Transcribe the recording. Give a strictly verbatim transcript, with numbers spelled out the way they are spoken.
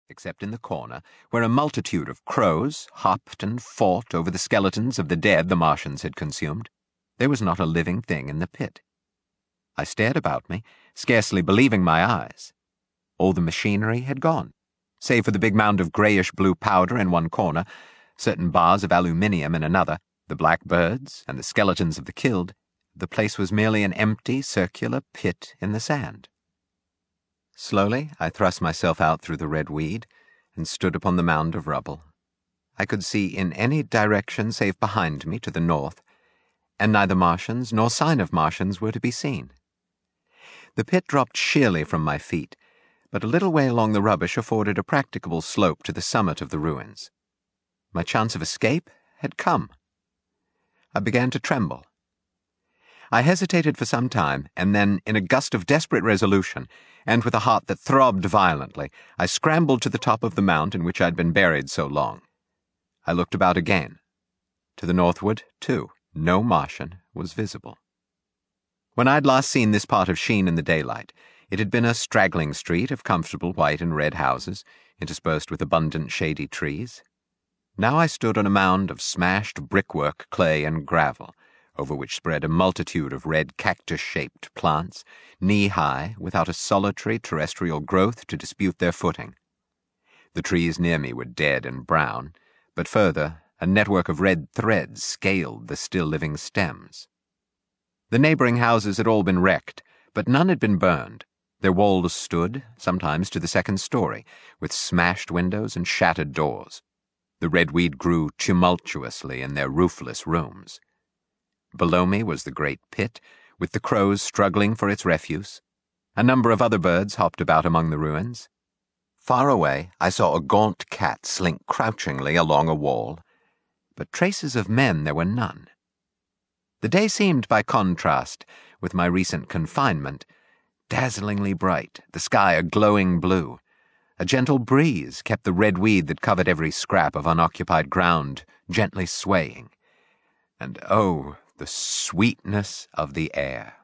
except in the corner, where a multitude of crows hopped and fought over the skeletons of the dead the Martians had consumed. There was not a living thing in the pit. I stared about me, scarcely believing my eyes. All the machinery had gone, save for the big mound of grayish-blue powder in one corner, certain bars of aluminium in another, the black birds, and the skeletons of the killed. The place was merely an empty, circular pit in the sand. Slowly, I thrust myself out through the red weed and stood upon the mound of rubble. I could see in any direction save behind me to the north, and neither Martians nor sign of Martians were to be seen. The pit dropped sheerly from my feet, but a little way along the rubbish afforded a practicable slope to the summit of the ruins. My chance of escape had come. I began to tremble. I hesitated for some time, and then, in a gust of desperate resolution, and with a heart that throbbed violently, I scrambled to the top of the mount in which I had been buried so long. I looked about again. To the northward, too, no Martian was visible. When I had last seen this part of Sheen in the daylight, it had been a straggling street of comfortable white and red houses, interspersed with abundant shady trees. Now I stood on a mound of smashed brickwork, clay, and gravel, over which spread a multitude of red cactus-shaped plants, knee-high, without a solitary terrestrial growth to dispute their footing. The trees near me were dead and brown, but further, a network of red threads scaled the still-living stems. The neighboring houses had all been wrecked, but none had been burned. Their walls stood, sometimes to the second story, with smashed windows and shattered doors. The red weed grew tumultuously in their roofless rooms. Below me was the great pit, with the crows struggling for its refuse. A number of other birds hopped about among the ruins. Far away, I saw a gaunt cat slink crouchingly along a wall, but traces of men there were none. The day seemed, by contrast with my recent confinement, dazzlingly bright, the sky a glowing blue. A gentle breeze kept the red weed that covered every scrap of unoccupied ground gently swaying. And oh, the sweetness of the air!